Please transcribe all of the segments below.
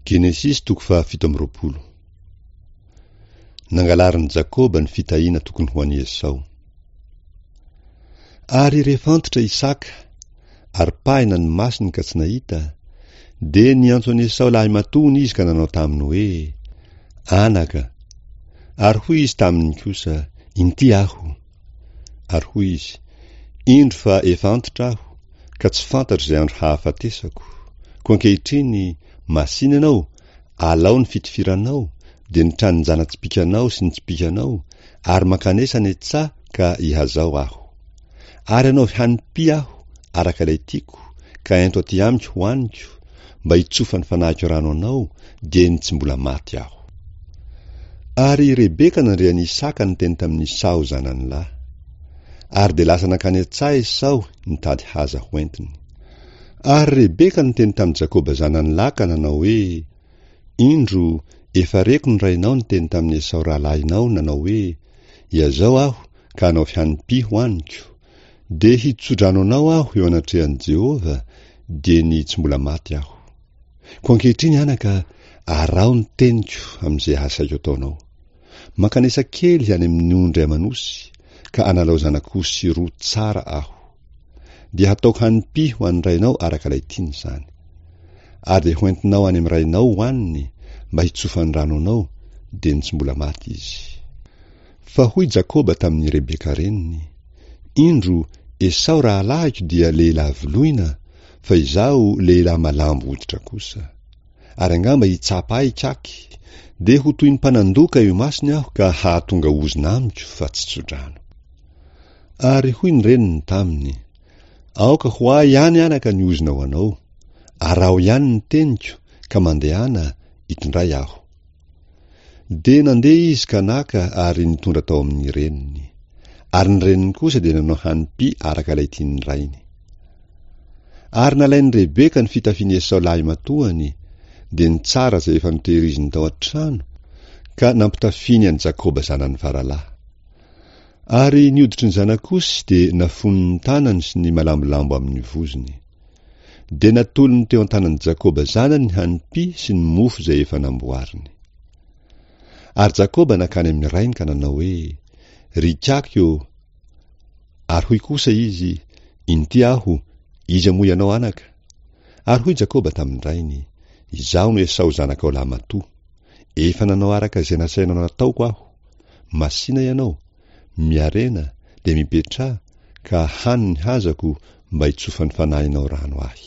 Genesis 17. Nangalarin'i Jakoba ny fitahiana tokony ho an'i Esau. Ary rehefa antitra Isaka, ary pahina ny masiny ka tsy nahita, de niantso an'i Esau lahy matony izy ka nanao taminy hoe, anaka. Ary hoy izy taminy kosa, inty aho. Ary hoy izy, indro fa efa antitra aho, ka tsy fantatro izay andro hahafatesako. Koa ankehitriny masina ianao, alao ny fitifiranao, de ny tranony zana-tsipikanao sy ny tsipikanao, ary makanesa ny etsa ka ihazao aho. Ary anao hanipi aho, araka ilay tiako, ka ento aty amiko hoaniko, mba hitsofa ny fanahiko rano anao, de ny tsy mbola maty aho. Ary Rebeka nandrean'i Isaka ny teny tamin'ny Esau zanany lahy. Ary de lasa nakany an-tsaha Esau nitady haza ho entiny. Ary Rebeka niteny tamin'i Jakoba zanany lahy ka nanao hoe, indro efa reko ny rainao niteny tamin'ny Esau rahalahinao nanao hoe, iazao aho ka anao fianipi hoaniko, de hitsodrano anao aho eo anatrehan'i Jehova, de ny tsy mbola maty aho. Koa ankehitriny anaka, arao ny teniko am'izay asaiko ataonao. Makanesa kely any amin'ny ondry amanosy, ka analao zanak'osy roa tsara aho. De hataoko hanipi ho an'ny rainao araka ilay tiany zany. Ary de hoentinao any amin'ny rainao hoaniny, mba hitsofa ny rano anao, de ny tsy mbola maty izy. Fa hoy Jakoba tamin'ny Rebeka reniny, indro Esau rahalahiko dia lehilahy voloina, fa izaho lehilahy malambo hoditra kosa. Ary angamba hitsapa ahy kaky, de ho toy ny mpanandoka eo masiny aho ka hahatonga ozina amiko fa tsy tsodrano. Ary hoy ny reniny taminy, aoka ho ahy ihany anaka ny ozina ho anao, arao ihany ny teniko, ka mandehana hitondray aho. De nandeha izy ka naka ary nitondra tao amin'ny reniny. Ary ny reniny kosa de nanao hanipi araka ilay tiany rainy. Ary nalain'i Rebeka ny fitafian'i Esau lahy matoany, de ny tsara izay efa notehiriziny tao an-trano, ka nampitafiany an'i Jakoba zanany varalahy. Ary nioditry ny zanak'osy de nafony ny tanany sy ny malambolambo amin'ny vozony. De natolony teo an-tanan'i Jakoba zanany ny hanipi sy ny mofo izay efa namboariny. Ary Jakoba nakany amin'ny rainy ka nanao hoe, rikako eo. Ary hoy kosa izy, inty aho, izy moa ianao anaka. Ary hoy Jakoba tamin'ny rainy, izaho no Esau zanakao lahy matoa, efa nanao araka izay nasainao nataoko aho. Masina ianao, miarena de mipetra, ka hany ny hazako mba hitsofa ny fanahinao rano ahy.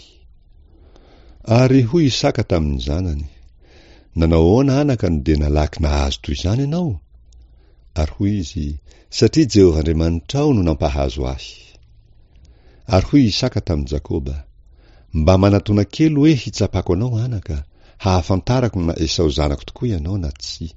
Ary hoy Isaka tamin'ny zanany, nanao ahoana anaka no de nalaky nahazo toy izany ianao? Ary hoy izy, satria Jehova Andriamanitrao no nampahazo ahy. Ary hoy Isaka tamin'i Jakoba, mba manatona kely hoe hitsapako anao anaka, hahafantarako na Esau zanako tokoa ianao na tsy.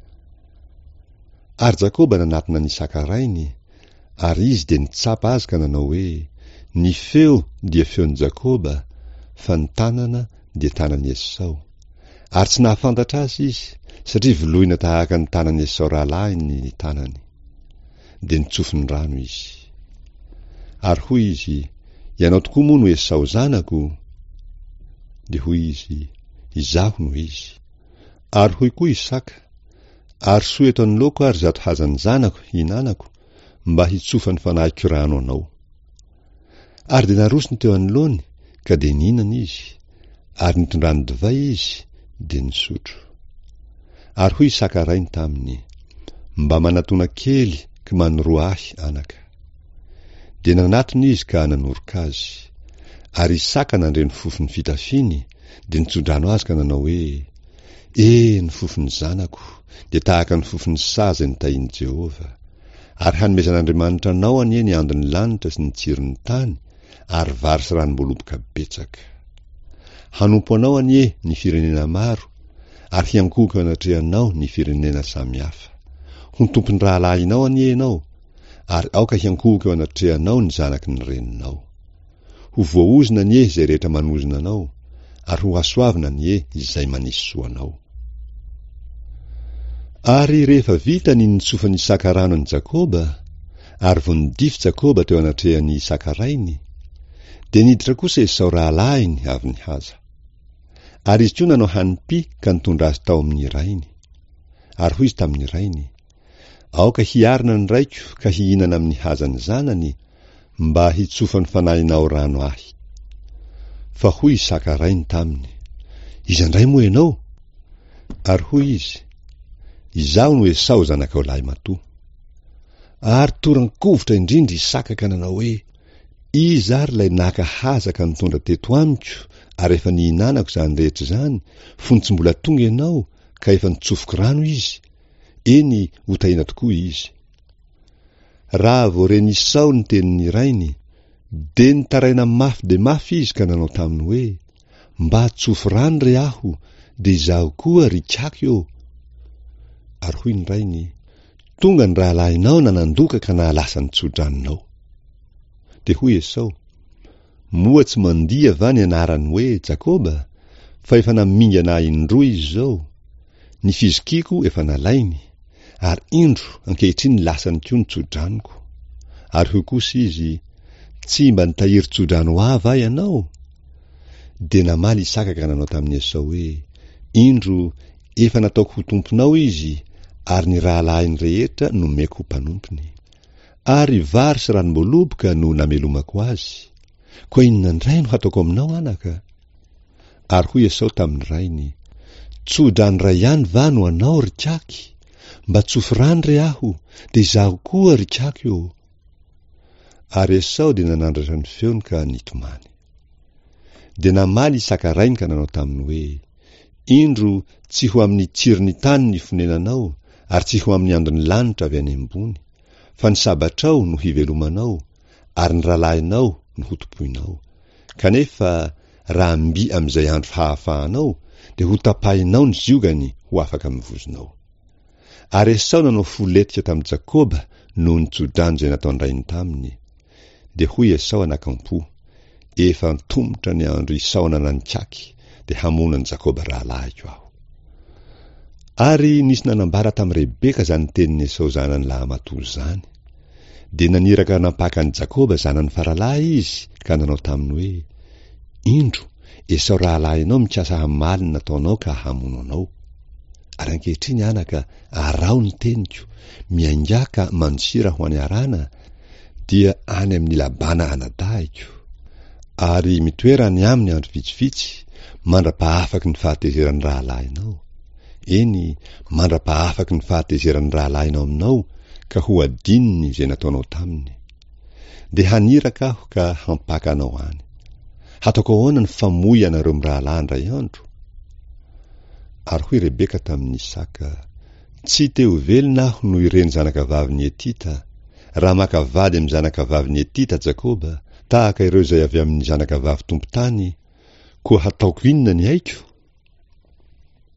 Ary Jakoba nanatona ny Isaka rainy, ary izy de nitsapa azy ka nanao hoe, ny feo dia feon'i Jakoba, fa ny tanana dia tanan'i Esau. Ary tsy nahafantatra azy izy, satria voloina tahaka ny tanan'i Esau rahalahy ny tanany. De nitsofi ny rano izy. Ary hoy izy, ianao tokoa moa no Esau zanako? De hoy izy, izaho no izy. Ary hoy koa Isaka, ary soa eto anoloako ary zato hazany zanako, hinanako, mba hitsofa ny fanahiko rano anao. Ary de narosony teo anoloany, ka de ninana izy, ary nitondrany divay izy, de nisotro. Ary hoy Isaka rainy taminy, mba manatona kely ka manoroa ahy anaka. De nanatony izy ka nanoroka azy. Ary Isaka nandre ny fofony fitafiny, de nitsodrano azy ka nanao hoe, ny fofony zanako, de tahaka ny fofony saza nitahian'i Jehova. Ary hanomezan'Andriamanitra anao anie ny andon'ny lanitra sy ny tsiron'ny tany, ary vary sy ranom-boloboka betsaka. Hanompo anao anie ny firenena maro, ary hiankohoko anatrehanao ny firenena samihafa. Ho tompony rahalahinao anie ianao, ary aoka hiankohoko anatrehanao ny zanaky ny reninao. Ho voaozina anie izay rehetra manozina anao, ary ho asoavina anie izay manisy soanao. Ary rehefa vita ny nitsofany Isaka rano an'i Jakoba, ary vo nidify Jakoba teo anatrehan'ny Isaka rainy, de niditra kosa Esau rahalahiny avy nihaza. Ary izy koa nanao hanimpi ka nitondra azy tao amin'ny rainy. Ary hoy izy tamin'ny rainy, aoka hiarina ny raiko ka hihinana amin'ny hazany zanany mba hitsofa ny fanahinao rano ahy. Fa hoy Isaka rainy taminy, iza indray moa ianao? Ary hoy izy, izaho no Esau zanakao lahy matoa. Ary torankovotra indrindra Isaka ka nanao hoe, iza ary lay naka hazaka nitondra teto amiko, ary efa nihinanako izany rehetra izany, fony tsy mbola tonga ianao ka efa nitsofoko rano izy. Eny hotahina tokoa izy. Raha voareny Esau ny tenin'ny rainy, de nitaraina mafy de mafy izy ka nanao taminy hoe, mba tsofo rano re aho, de izaho koa rikako eo. Ary hoy ny rainy, tonga ny rahalahinao nanandoka ka nahalasa ny tso-draninao. De hoy Esau, moa tsy mandia va ny anarany hoe Jakoba, fa efa namingana indroa izy zao. Ny fizikiko efa nalainy, ary indro ankehitriny lasany koa ny tso-draniko. Ary hoy kosa izy, tsy mba nitahiry tso-drano ava ianao? De namaly Isaka ka nanao tamin'ny Esau hoe, indro efa nataoko ho tomponao izy, ary ny rahalahiny rehetra no meko ho mpanompony. Ary vary sy ranom-boaloboka no namelomako azy. Koa inona indray no hataoko aminao anaka? Ary hoy Esau tamin'ny rainy, tso-drano ray ihany va no anao rikaky? Mba tsofo rano re aho, de izaho koa rikako eo. Ary Esau de nanandratra ny feony ka nitomany. De namaly Isaka rainy ka nanao taminy hoe, indro tsy ho amin'ny tsirony tany ny fonenanao, ary tsy ho amin'ny andony lanitra avy any ambony, fa ny sabatrao no hivelomanao, ary ny rahalahinao no hotopoinao. Kanefa raha mby amin'izay andro hahafahanao, de ho tapahinao ny ziogany ho afaka mivozonao. Ary Esau nanao foletika tamin'i Jakoba noho ny tso-drano izay nataony rainy taminy. De hoy Esau anakampo, efa ntomotra ny andro isaona nanikaky, de hamonany Jakoba rahalahiko aho. Ary nisy nanambara tamin'i Rebeka zany tenin'ny Esau zanany laha matoa zany. De naniraka nampaka ny Jakoba zanany faralahy izy, ka nanao taminy hoe, indro Esau rahalahinao mikasa hamalina nataonao ka hamono anao. Ary ankehitriny anaka, arao ny teniko, miaingaka manosira ho any arana, dia any amin'ny labana anadahiko. Ary mitoera ny aminy andro vitsivitsy, mandra-pahafaky ny fahatezeran'ny rahalahinao. Eny, mandra-pahafaky ny fahatezeran'ny rahalahinao aminao, ka ho adininy izay nataonao taminy. De haniraka aho ka hampaka anao any. Hataoko ahoana ny famoy anareo amin'ny rahalahy ndray andro? Ary hoy Rebeka tamin'ny Isaka, tsy teo velona aho no ireny zanakavavy Etita, raha makavady amin'ny zanakavavy Etita Jakoba, tahaka ireo izay avy amin'ny zanakavavy tompo tany, koa hataoko inona ny aiko?